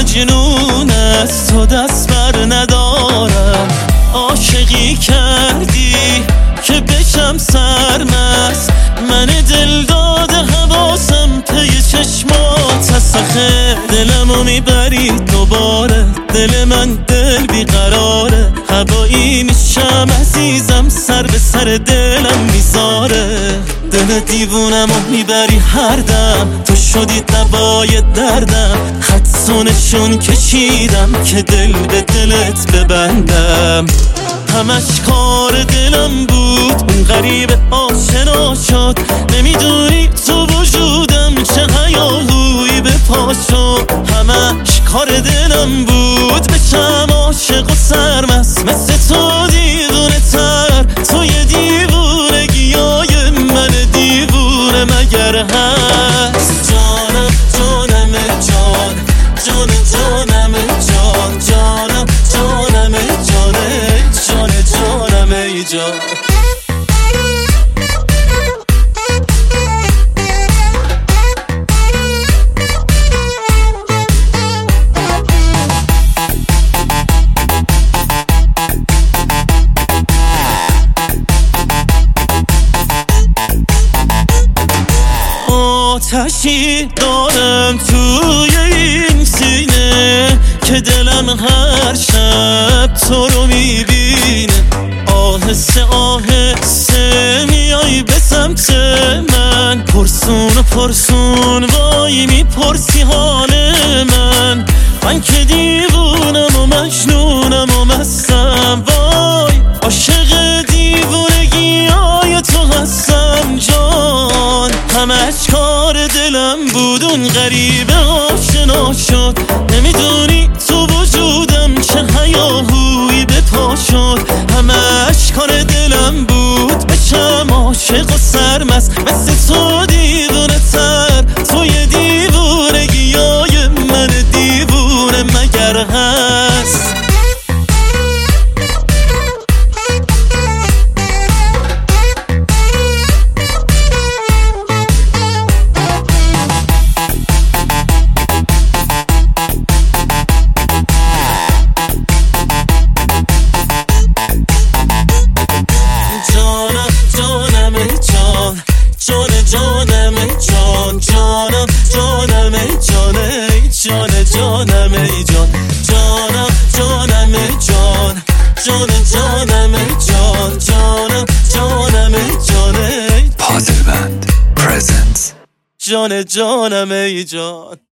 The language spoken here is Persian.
مجنون از تو دست بر ندارم. عاشقی کردی که بشم سرمست، من دل داده حواسم پی چشمات سخه. دلمو میبری دوباره، دل من دل بیقراره. هوایی میشم عزیزم، سر به سر دلم میذاره. دل دیوونمو میبری هر دم، تو شدی دوای دردم. خدسونشون کشیدم که دل به دلت ببندم. همش کار دلم بود، اون غریب آشنا شد. نمیدونی تو وجودم چه هیاهویی به پا شد. همش کار دلم بود، بشم عاشق و سرمست مثل تو دیوونه تر. توی دیوونگیای من دیوونه مگر هست؟ جانم جانم جان، جان جانم جان، جانم جانم جانه، جان جانم ای جان. آتشی دارم توی این سینه که دلم هر شب تو رو میبینه. آهسته آهسته میای به سمت من، پرسون و پرسون وای میپرسی حال من. من که دیوونم و مجنونم و مستم، وای عاشق دیوونگی های تو هستم جان. همش کار دلم بود، اون غریبه آشنا شد. نمیدونی تو وجودم چه هیاهویی به پا شد. همش کار دلم بود، بشم عاشق و سرمست مثل تو دیوونه تر. توی دیوونگیای من دیوونه مگر هست؟ جانم جان، جانم جانم جانه، جان جانم ای جان. جانم جانم جان، جان جانم جان، جانم جانم جانه. پازل بند پرزنتس. جان جانم ای جان.